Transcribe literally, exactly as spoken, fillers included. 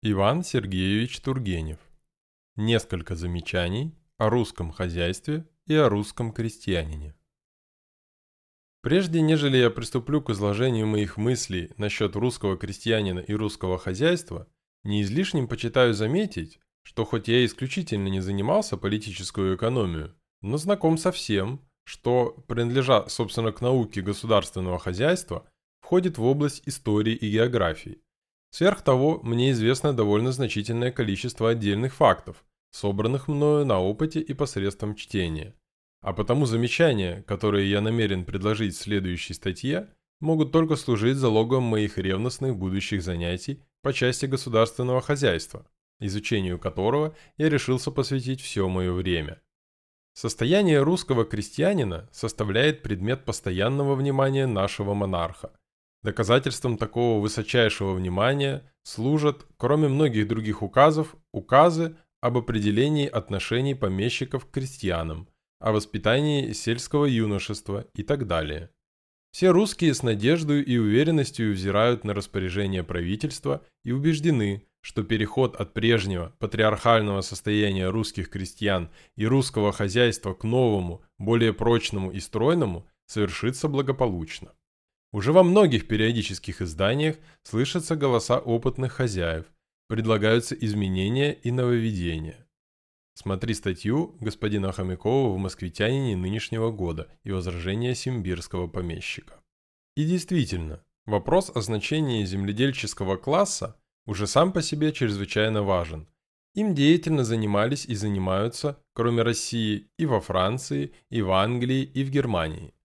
Иван Сергеевич Тургенев. Несколько замечаний о русском хозяйстве и о русском крестьянине. Прежде нежели я приступлю к изложению моих мыслей насчет русского крестьянина и русского хозяйства, не излишним почитаю заметить, что хоть я исключительно не занимался политической экономией, но знаком со всем, что, принадлежа, собственно, к науке государственного хозяйства, входит в область истории и географии. Сверх того, мне известно довольно значительное количество отдельных фактов, собранных мною на опыте и посредством чтения. А потому замечания, которые я намерен предложить в следующей статье, могут только служить залогом моих ревностных будущих занятий по части государственного хозяйства, изучению которого я решился посвятить все мое время. Состояние русского крестьянина составляет предмет постоянного внимания нашего монарха. Доказательством такого высочайшего внимания служат, кроме многих других указов, указы об определении отношений помещиков к крестьянам, о воспитании сельского юношества и так далее. Все русские с надеждой и уверенностью взирают на распоряжение правительства и убеждены, что переход от прежнего патриархального состояния русских крестьян и русского хозяйства к новому, более прочному и стройному совершится благополучно. Уже во многих периодических изданиях слышатся голоса опытных хозяев, предлагаются изменения и нововведения. Смотри статью господина Хомякова в «Москвитянине» нынешнего года и возражения симбирского помещика. И действительно, вопрос о значении земледельческого класса уже сам по себе чрезвычайно важен. Им деятельно занимались и занимаются, кроме России, и во Франции, и в Англии, и в Германии.